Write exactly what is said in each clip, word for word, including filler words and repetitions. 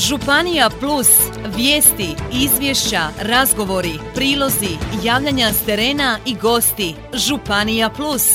Županija Plus, vijesti, izvješća, razgovori, prilozi, javljanja s terena i gosti. Županija Plus.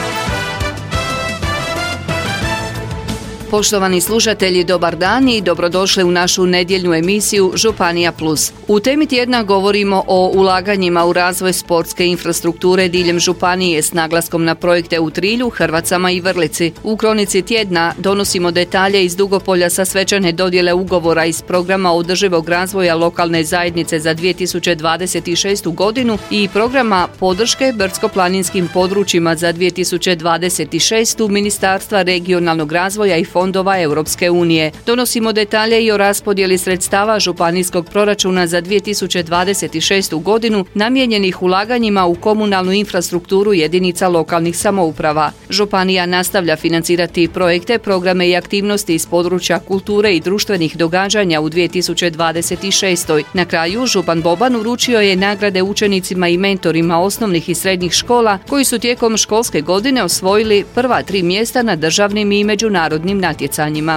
Poštovani slušatelji, dobar dan i dobrodošli u našu nedjeljnu emisiju Županija Plus. U temi tjedna govorimo o ulaganjima u razvoj sportske infrastrukture diljem županije s naglaskom na projekte u Trilju, Hrvacama i Vrlici. U kronici tjedna donosimo detalje iz Dugopolja sa svečane dodjele ugovora iz programa održivog razvoja lokalne zajednice za dvije tisuće dvadeset šestu godinu i programa podrške brdsko-planinskim područjima za dvije tisuće dvadeset šestu Ministarstva regionalnog razvoja i fondova Europske unije. Donosimo detalje i o raspodjeli sredstava županijskog proračuna za dvije tisuće dvadeset šestu godinu namijenjenih ulaganjima u komunalnu infrastrukturu jedinica lokalnih samouprava. Županija nastavlja financirati projekte, programe i aktivnosti iz područja kulture i društvenih događanja u dvije tisuće dvadeset šestoj. Na kraju, župan Boban uručio je nagrade učenicima i mentorima osnovnih i srednjih škola koji su tijekom školske godine osvojili prva tri mjesta na državnim i međunarodnim natjecanjima.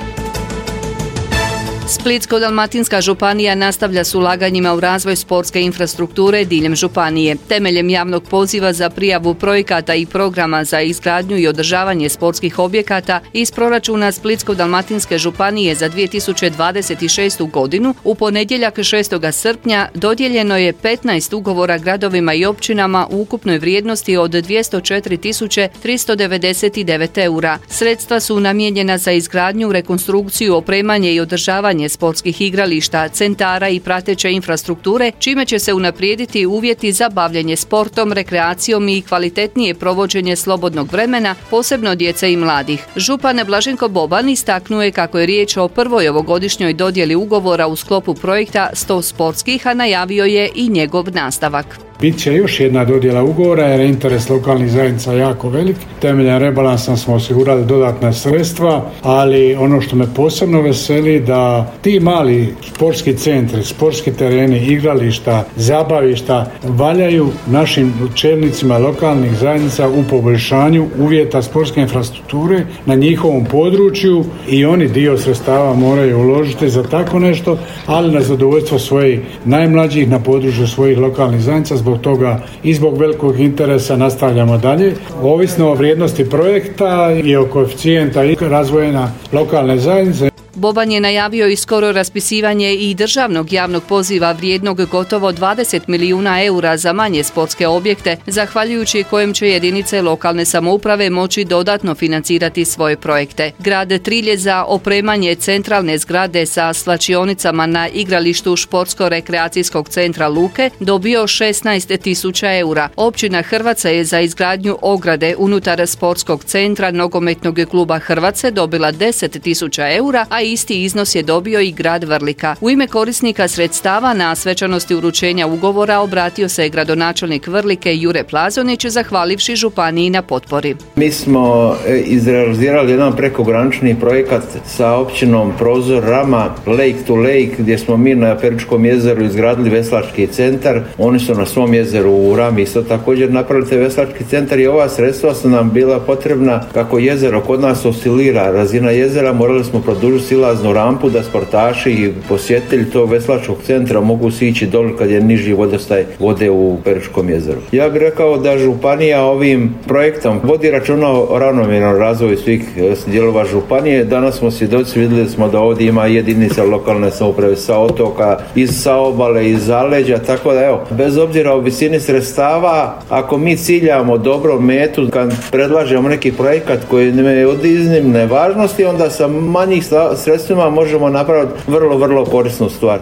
Splitsko-dalmatinska županija nastavlja s ulaganjima u razvoj sportske infrastrukture diljem županije. Temeljem javnog poziva za prijavu projekata i programa za izgradnju i održavanje sportskih objekata iz proračuna Splitsko-dalmatinske županije za dvije tisuće dvadeset šestu godinu u ponedjeljak šestog srpnja dodijeljeno je petnaest ugovora gradovima i općinama u ukupnoj vrijednosti od dvjesto četiri tisuće tristo devedeset devet eura. Sredstva su namijenjena za izgradnju, rekonstrukciju, opremanje i održavanje sportskih igrališta, centara i prateće infrastrukture, čime će se unaprijediti uvjeti za bavljenje sportom, rekreacijom i kvalitetnije provođenje slobodnog vremena, posebno djece i mladih. Župan Blaženko Boban istaknuo je kako je riječ o prvoj ovogodišnjoj dodjeli ugovora u sklopu projekta sto sportskih, a najavio je i njegov nastavak. Biće još jedna dodjela ugovora jer je interes lokalnih zajednica jako velik. Temeljem rebalansa smo osigurali dodatna sredstva, ali ono što me posebno veseli da ti mali sportski centri, sportski tereni, igrališta, zabavišta valjaju našim čelnicima lokalnih zajednica u poboljšanju uvjeta sportske infrastrukture na njihovom području i oni dio sredstava moraju uložiti za tako nešto, ali na zadovoljstvo svojih najmlađih na području svojih lokalnih zajednica. Zbog toga i zbog velikog interesa nastavljamo dalje. Ovisno o vrijednosti projekta i o koeficijenta i razvojena lokalne zajednice. Boban je najavio i skoro raspisivanje i državnog javnog poziva vrijednog gotovo dvadeset milijuna eura za manje sportske objekte, zahvaljujući kojem će jedinice lokalne samouprave moći dodatno financirati svoje projekte. Grad Trilje za opremanje centralne zgrade sa svlačionicama na igralištu športsko-rekreacijskog centra Luke dobio šesnaest tisuća eura. Općina Hrvaca je za izgradnju ograde unutar sportskog centra nogometnog kluba Hrvace dobila deset tisuća eura, a isti iznos je dobio i grad Vrlika. U ime korisnika sredstava na svečanosti uručenja ugovora obratio se gradonačelnik Vrlike Jure Plazonić, zahvalivši županiji na potpori. Mi smo izrealizirali jedan prekogranični projekat sa općinom Prozor Rama Lake to Lake, gdje smo mi na Peručkom jezeru izgradili veslački centar. Oni su na svom jezeru u Rami isto također napravili taj veslački centar i ova sredstva su nam bila potrebna kako jezero kod nas oscilira. Razina jezera, morali smo produžiti silaznu rampu da sportaši i posjetitelji tog veslačkog centra mogu sići dole kad je niži vodostaj vode u Peručkom jezeru. Ja bih rekao da županija ovim projektom vodi računa o ravnomjernom razvoju svih dijelova županije. Danas smo svjedoci, vidjeli smo da ovdje ima jedinice lokalne samouprave sa otoka, iz saobale, iz zaleđa, tako da evo, bez obzira o visini sredstava, ako mi ciljamo dobro metu, kad predlažemo neki projekat koji je od iznimne važnosti, onda sa manjih sredstvima možemo napraviti vrlo, vrlo korisnu stvar.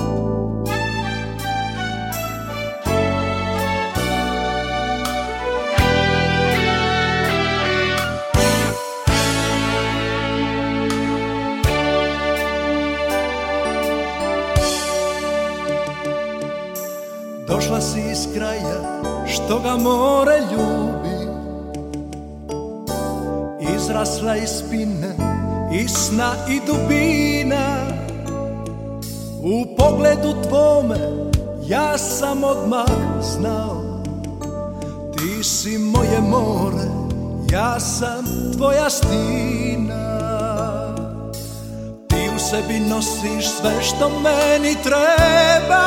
Došla si iz kraja što ga more ljubi, izrasla iz spine i sna i dubina. U pogledu tvome ja sam odmah znao, ti si moje more, ja sam tvoja stina. Ti u sebi nosiš sve što meni treba.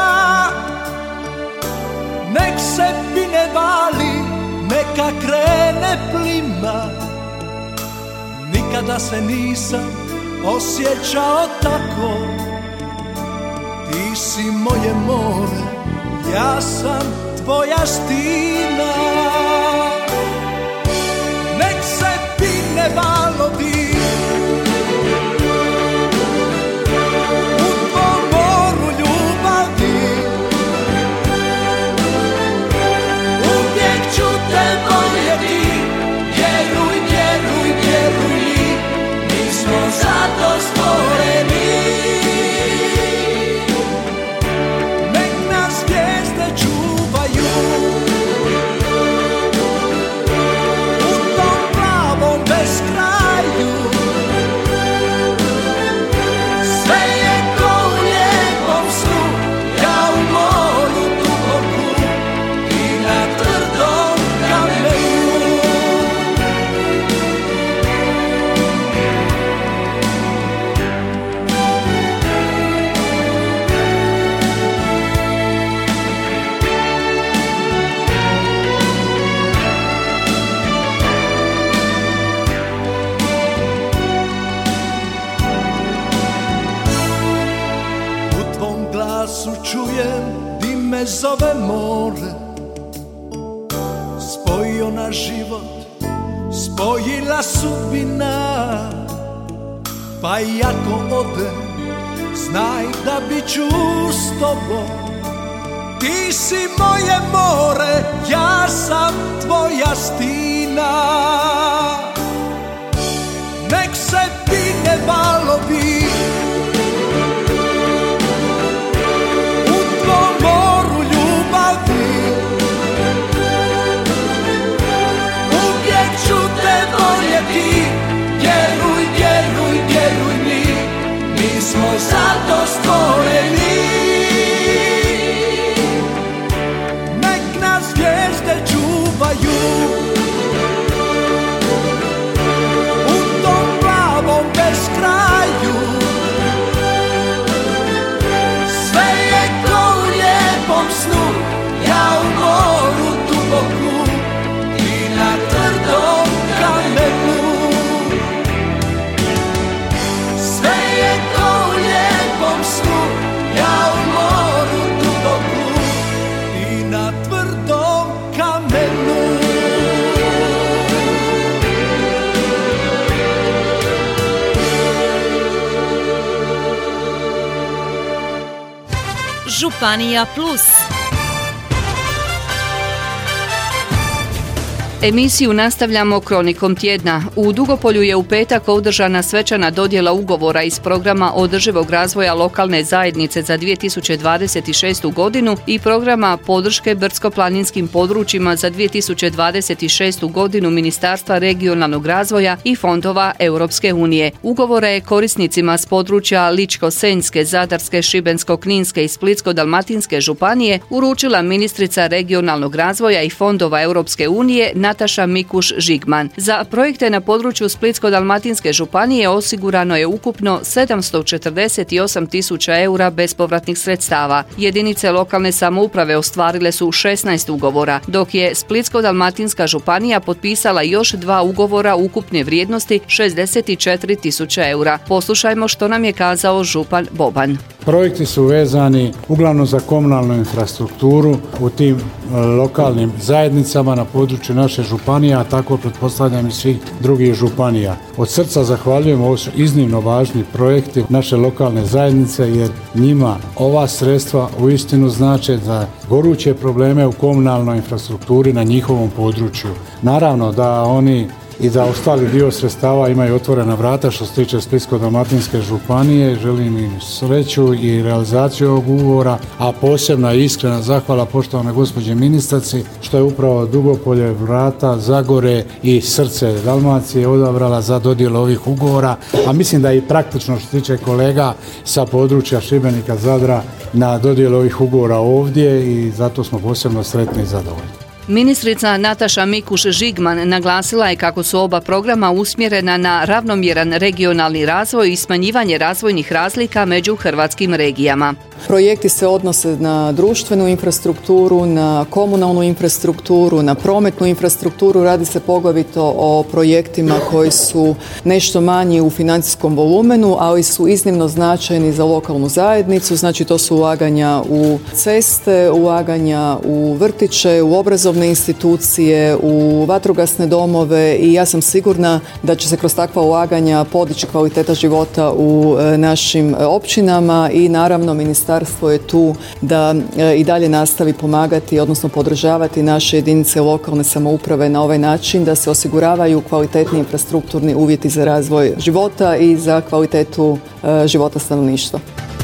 Nek se pine vali, neka krene plima. Nikada se nisam osjećao tako. Ti si moje more, ja sam tvoja stina. Nek se pine valovi u tvom moru ljubavi. Uvijek ću te voljeti, vjeruj, vjeruj, vjeruj mi, mi smo zato stvoreni. Nek nas zvijezde čuvaju u tom plavom beskraju. Sve je ko u lijepom snu, ja u moru duboku i na tvrdom kamenu. U tvom glasu čujem di me zove more. Spojio na život, spojila sudbina. Pa i ako ode, znaj da bit ću s tobom. Ti si moje more, ja sam tvoja stina. Nek se pine valovi u tvom moru ljubavi. Uvijek ću te voljeti, vjeruj, vjeruj, vjeruj mi, mi smo zato stvoreni. Nek nas zvijezde čuvaju u tom plavom beskraju. Sve je ko u lijepom snu, ja u moru duboku i na tvrdom kamenu. Sve je ko u lijepom snu, ja u moru duboku i na tvrdom kamenu. Županija plus. Emisiju nastavljamo kronikom tjedna. U Dugopolju je u petak održana svečana dodjela ugovora iz programa održivog razvoja lokalne zajednice za dvije tisuće dvadeset šestu godinu i programa podrške brdsko-planinskim područjima za dvije tisuće dvadeset šestu godinu Ministarstva regionalnog razvoja i fondova Europske unije. Ugovore je korisnicima s područja Ličko-senjske, Zadarske, Šibensko-kninske i Splitsko-dalmatinske županije uručila ministrica regionalnog razvoja i fondova Europske unije Nataša Mikuš-Žigman. Za projekte na području Splitsko-dalmatinske županije osigurano je ukupno sedamsto četrdeset osam tisuća eura bespovratnih sredstava. Jedinice lokalne samouprave ostvarile su šesnaest ugovora, dok je Splitsko-dalmatinska županija potpisala još dva ugovora ukupne vrijednosti šezdeset četiri tisuće eura. Poslušajmo što nam je kazao župan Boban. Projekti su vezani uglavnom za komunalnu infrastrukturu u tim lokalnim zajednicama na području naše županije, a tako pretpostavljam i svih drugih županija. Od srca zahvaljujem, ovo su iznimno važni projekti naše lokalne zajednice jer njima ova sredstva uistinu znače za goruće probleme u komunalnoj infrastrukturi na njihovom području. Naravno da oni i da ostali dio sredstava imaju otvorena vrata što se tiče Splitsko-dalmatinske županije. Želim im sreću i realizaciju ovog ugovora, a posebna i iskrena zahvala poštovanoj gospođi ministrici što je upravo Dugopolje, vrata Zagore i srce Dalmacije odabrala za dodjelu ovih ugovora, a mislim da je i praktično što se tiče kolega sa područja Šibenika, Zadra na dodjelu ovih ugovora ovdje i zato smo posebno sretni i zadovoljni. Ministrica Nataša Mikuš-Žigman naglasila je kako su oba programa usmjerena na ravnomjeran regionalni razvoj i smanjivanje razvojnih razlika među hrvatskim regijama. Projekti se odnose na društvenu infrastrukturu, na komunalnu infrastrukturu, na prometnu infrastrukturu. Radi se poglavito o projektima koji su nešto manji u financijskom volumenu, ali su iznimno značajni za lokalnu zajednicu. Znači to su ulaganja u ceste, ulaganja u vrtiće, u obrazovne institucije, u vatrogasne domove i ja sam sigurna da će se kroz takva ulaganja podići kvaliteta života u našim općinama i naravno ministarstvo je tu da i dalje nastavi pomagati, odnosno podržavati naše jedinice lokalne samouprave na ovaj način da se osiguravaju kvalitetni infrastrukturni uvjeti za razvoj života i za kvalitetu života stanovništva.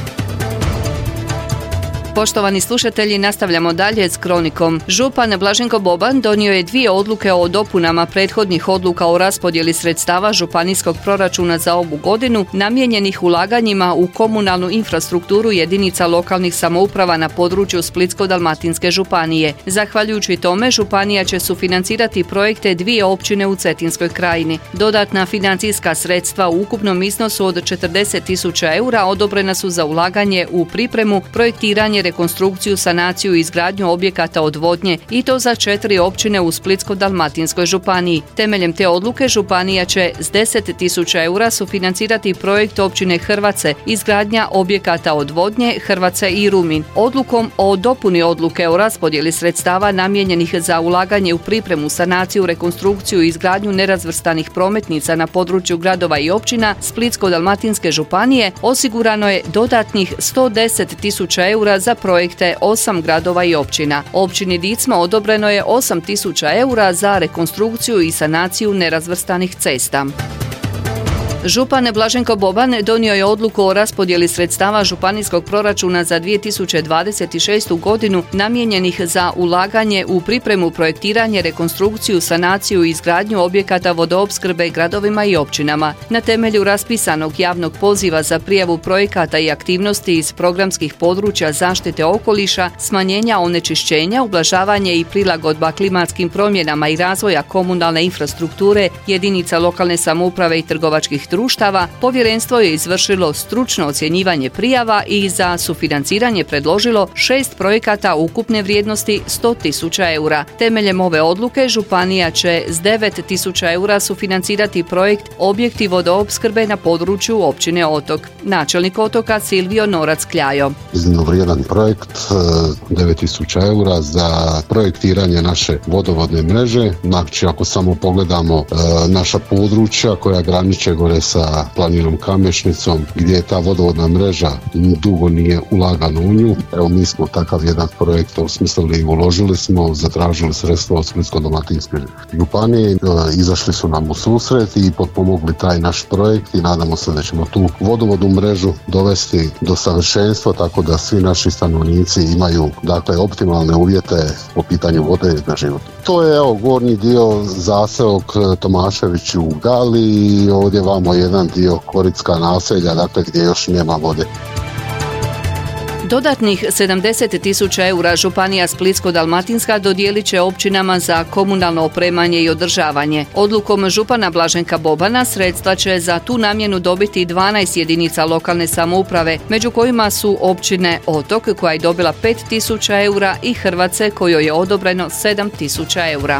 Poštovani slušatelji, nastavljamo dalje s kronikom. Župan Blaženko Boban donio je dvije odluke o dopunama prethodnih odluka o raspodjeli sredstava županijskog proračuna za ovu godinu namijenjenih ulaganjima u komunalnu infrastrukturu jedinica lokalnih samouprava na području Splitsko-dalmatinske županije. Zahvaljujući tome, županija će sufinancirati projekte dvije općine u Cetinskoj krajini. Dodatna financijska sredstva u ukupnom iznosu od četrdeset tisuća eura odobrena su za ulaganje u pripremu, projektiranje, rekonstrukciju, sanaciju i izgradnju objekata odvodnje i to za četiri općine u Splitsko-dalmatinskoj županiji. Temeljem te odluke županija će s deset tisuća eura sufinancirati projekt općine Hrvace, izgradnja objekata odvodnje Hrvace i Rumin. Odlukom o dopuni odluke o raspodjeli sredstava namijenjenih za ulaganje u pripremu, sanaciju, rekonstrukciju i izgradnju nerazvrstanih prometnica na području gradova i općina Splitsko-dalmatinske županije osigurano je dodatnih sto deset tisuća eura za projekte osam gradova i općina. Općini Dicmo odobreno je osam tisuća eura za rekonstrukciju i sanaciju nerazvrstanih cesta. Župan Blaženko Boban donio je odluku o raspodjeli sredstava županijskog proračuna za dvije tisuće dvadeset šestu godinu namijenjenih za ulaganje u pripremu, projektiranje, rekonstrukciju, sanaciju i izgradnju objekata vodoopskrbe gradovima i općinama. Na temelju raspisanog javnog poziva za prijavu projekata i aktivnosti iz programskih područja zaštite okoliša, smanjenja onečišćenja, ublažavanje i prilagodba klimatskim promjenama i razvoja komunalne infrastrukture, jedinica lokalne samouprave i trgovačkih društava, povjerenstvo je izvršilo stručno ocjenjivanje prijava i za sufinanciranje predložilo šest projekata ukupne vrijednosti sto tisuća eura. Temeljem ove odluke županija će s devet tisuća eura sufinancirati projekt objekti vodoopskrbe na području općine Otok. Načelnik Otoka Silvio Norac-Kljajo. Iznimno vrijedan projekt, devet tisuća eura za projektiranje naše vodovodne mreže. Znači, ako samo pogledamo naša područja koja graniče gore sa planinom Kamešnicom, gdje je ta vodovodna mreža dugo nije ulagano u nju. Evo, mi smo takav jedan projekt osmislili i uložili smo, zatražili sredstva od Splitsko-dalmatinske županije, izašli su nam u susret i potpomogli taj naš projekt i nadamo se da ćemo tu vodovodnu mrežu dovesti do savršenstva tako da svi naši stanovnici imaju, dakle, optimalne uvjete po pitanju vode na život. To je, evo, gornji dio zaseok Tomašević u Gali i ovdje vamo jedan dio Koricka naselja, dakle, gdje još nema vode. Dodatnih sedamdeset tisuća eura županija Splitsko-dalmatinska dodijelit će općinama za komunalno opremanje i održavanje. Odlukom župana Blaženka Bobana sredstva će za tu namjenu dobiti dvanaest jedinica lokalne samouprave, među kojima su općine Otok koja je dobila pet tisuća eura i Hrvace kojoj je odobreno sedam tisuća eura.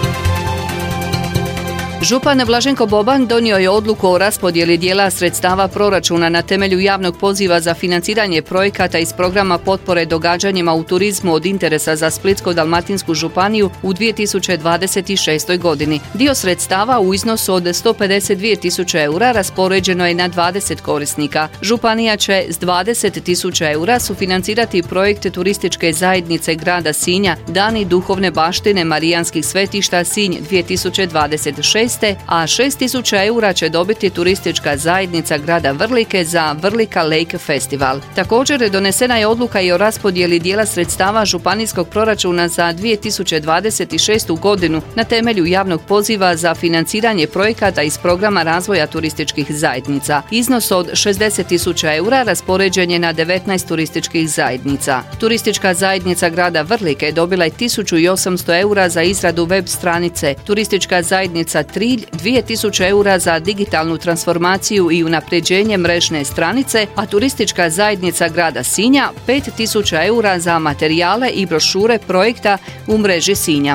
Župan Blaženko Boban donio je odluku o raspodjeli dijela sredstava proračuna na temelju javnog poziva za financiranje projekata iz programa potpore događanjima u turizmu od interesa za Splitsko-dalmatinsku županiju u dvije tisuće dvadeset šestoj godini. Dio sredstava u iznosu od sto pedeset dvije tisuće eura raspoređeno je na dvadeset korisnika. Županija će s dvadeset tisuća eura sufinancirati projekt turističke zajednice grada Sinja Dani duhovne baštine Marijanskih svetišta Sinj dvije tisuće dvadeset šeste šesnaeste. a šest tisuća eura će dobiti turistička zajednica grada Vrlike za Vrlika Lake Festival. Također donesena je odluka i o raspodjeli dijela sredstava županijskog proračuna za dvije tisuće dvadeset šestu. godinu na temelju javnog poziva za financiranje projekata iz programa razvoja turističkih zajednica. Iznos od šezdeset tisuća eura raspoređen je na devetnaest turističkih zajednica. Turistička zajednica grada Vrlike dobila je tisuću osamsto eura za izradu web stranice, turistička zajednica Trilj dvije tisuće eura za digitalnu transformaciju i unapređenje mrežne stranice, a turistička zajednica grada Sinja pet tisuća eura za materijale i brošure projekta u mreži Sinja.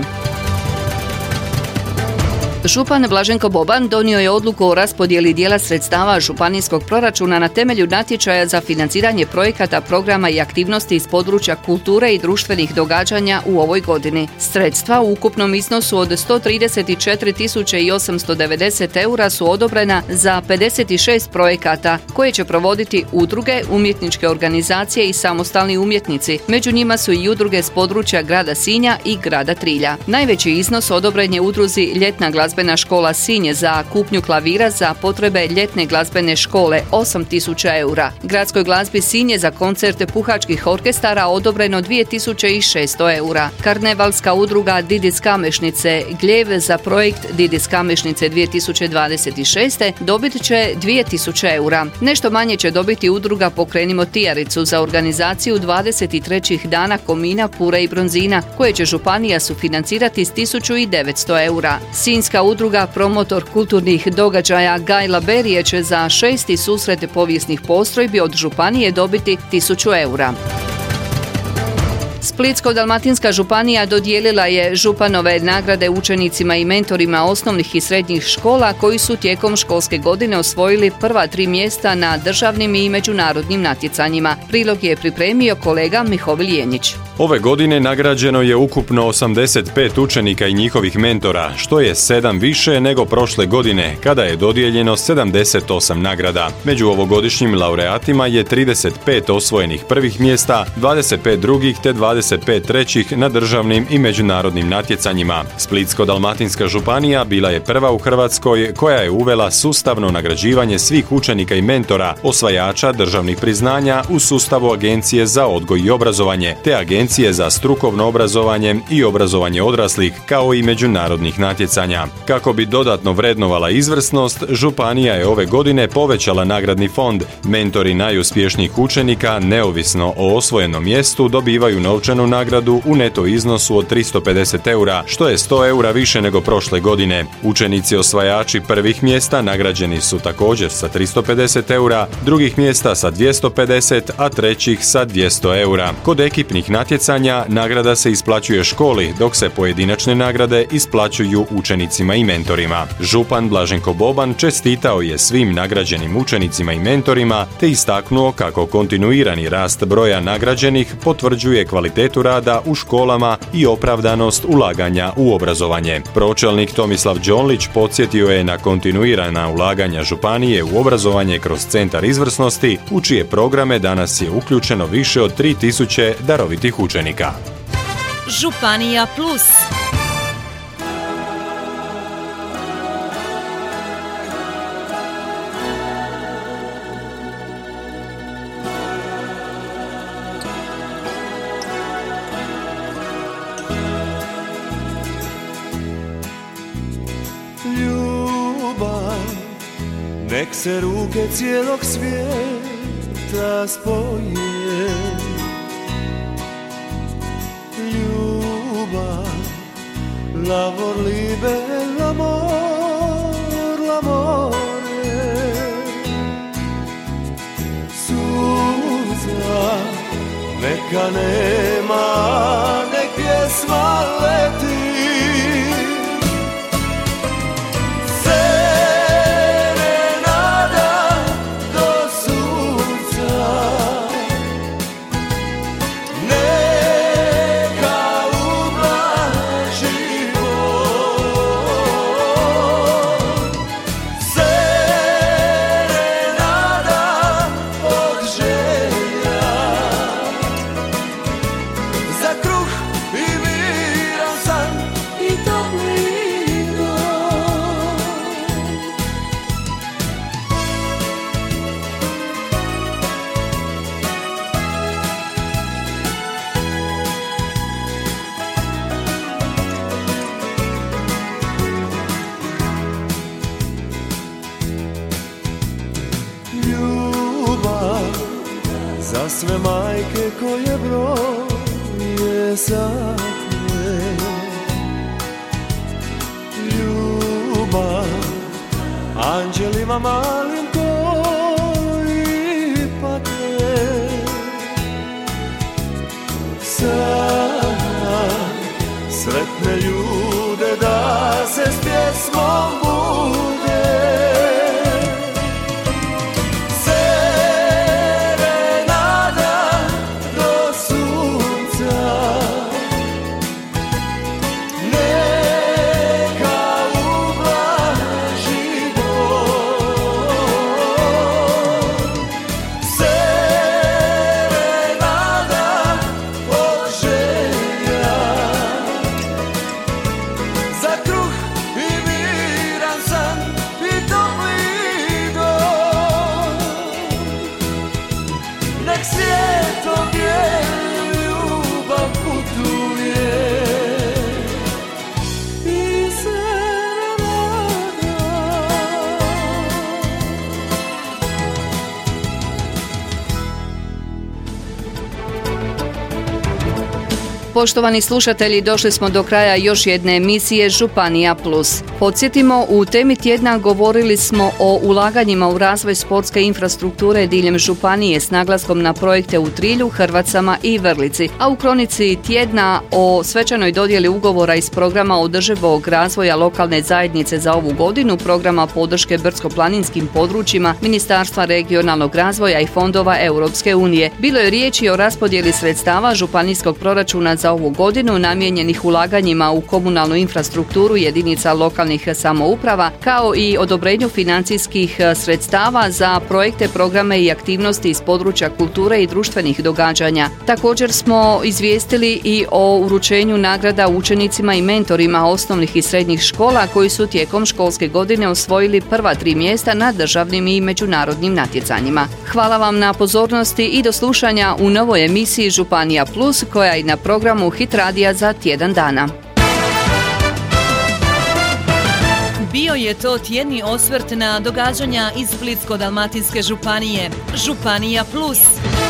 Župan Blaženko Boban donio je odluku o raspodjeli dijela sredstava županijskog proračuna na temelju natječaja za financiranje projekata, programa i aktivnosti iz područja kulture i društvenih događanja u ovoj godini. Sredstva u ukupnom iznosu od sto trideset četiri tisuće osamsto devedeset eura su odobrena za pedeset šest projekata koje će provoditi udruge, umjetničke organizacije i samostalni umjetnici. Među njima su i udruge s područja grada Sinja i grada Trilja. Najveći iznos odobren je udruzi Ljetna glazbena škola Sinje za kupnju klavira za potrebe ljetne glazbene škole osam tisuća eura. Gradskoj glazbi Sinje za koncerte puhačkih orkestara odobreno dvije tisuće šesto eura. Karnevalska udruga Didis Kamešnice Gljev za projekt Didis Kamešnice dvije tisuće dvadeset šeste. dobit će dvije tisuće eura. Nešto manje će dobiti udruga Pokrenimo Tijaricu za organizaciju dvadeset trećih dana komina, pure i bronzina koje će županija sufinancirati s tisuću devetsto eura. Sinjska udruga Promotor kulturnih događaja Gajla Berije će za šesti susret povijesnih postrojbi od županije dobiti tisuću eura. Splitsko-dalmatinska županija dodijelila je županove nagrade učenicima i mentorima osnovnih i srednjih škola koji su tijekom školske godine osvojili prva tri mjesta na državnim i međunarodnim natjecanjima. Prilog je pripremio kolega Mihovil Jenić. Ove godine nagrađeno je ukupno osamdeset pet učenika i njihovih mentora, što je sedam više nego prošle godine, kada je dodijeljeno sedamdeset osam nagrada. Među ovogodišnjim laureatima je trideset pet osvojenih prvih mjesta, dvadeset pet drugih te dvadeset pet trećih na državnim i međunarodnim natjecanjima. Splitsko-dalmatinska županija bila je prva u Hrvatskoj koja je uvela sustavno nagrađivanje svih učenika i mentora, osvajača državnih priznanja u sustavu Agencije za odgoj i obrazovanje, te Agencije za strukovno obrazovanje i obrazovanje odraslih, kao i međunarodnih natjecanja. Kako bi dodatno vrednovala izvrsnost, županija je ove godine povećala nagradni fond. Mentori najuspješnijih učenika, neovisno o osvojenom mjestu, dobivaju novčanu nagradu u neto iznosu od tristo pedeset eura, što je sto eura više nego prošle godine. Učenici osvajači prvih mjesta nagrađeni su također sa tristo pedeset eura, drugih mjesta sa dvjesto pedeset, a trećih sa dvjesto eura. Kod ekipnih natjecanja nagrada se isplaćuje školi, dok se pojedinačne nagrade isplaćuju učenicima i mentorima. Župan Blaženko Boban čestitao je svim nagrađenim učenicima i mentorima, te istaknuo kako kontinuirani rast broja nagrađenih potvrđuje kvalitetu rada u školama i opravdanost ulaganja u obrazovanje. Pročelnik Tomislav Đonlić podsjetio je na kontinuirana ulaganja županije u obrazovanje kroz Centar izvrsnosti, u čije programe danas je uključeno više od tri tisuće darovitih učenika. Županija plus. Ljubav, nek se ruke cijelog svijeta spoje. Ljubav, l'amor libe, l'amor, l'amore. Suza, neka nema, nek pjesma leti. Za kruh za sve majke koje broje sate. Ljubav anđelima malim koji pate. Sada sretne ljude da se s pjesmom bude. Poštovani slušatelji, došli smo do kraja još jedne emisije Županija Plus. Podsjetimo, u temi tjedna govorili smo o ulaganjima u razvoj sportske infrastrukture diljem županije s naglaskom na projekte u Trilju, Hrvacama i Vrlici, a u kronici tjedna o svečanoj dodjeli ugovora iz programa održivog razvoja lokalne zajednice za ovu godinu, programa podrške brdsko-planinskim područjima Ministarstva regionalnog razvoja i fondova Europske unije. Bilo je riječi o raspodjeli sredstava županijskog proračuna za ovu godinu namijenjenih ulaganjima u komunalnu infrastrukturu jedinica lokalnih samouprava, kao i odobrenju financijskih sredstava za projekte, programe i aktivnosti iz područja kulture i društvenih događanja. Također smo izvijestili i o uručenju nagrada učenicima i mentorima osnovnih i srednjih škola koji su tijekom školske godine osvojili prva tri mjesta na državnim i međunarodnim natjecanjima. Hvala vam na pozornosti i do slušanja u novoj emisiji Županija Plus, koja je na programu Hit radija za tjedan dana. Bio je to tjedni osvrt na događanja iz Splitsko-dalmatinske županije. Županija Plus.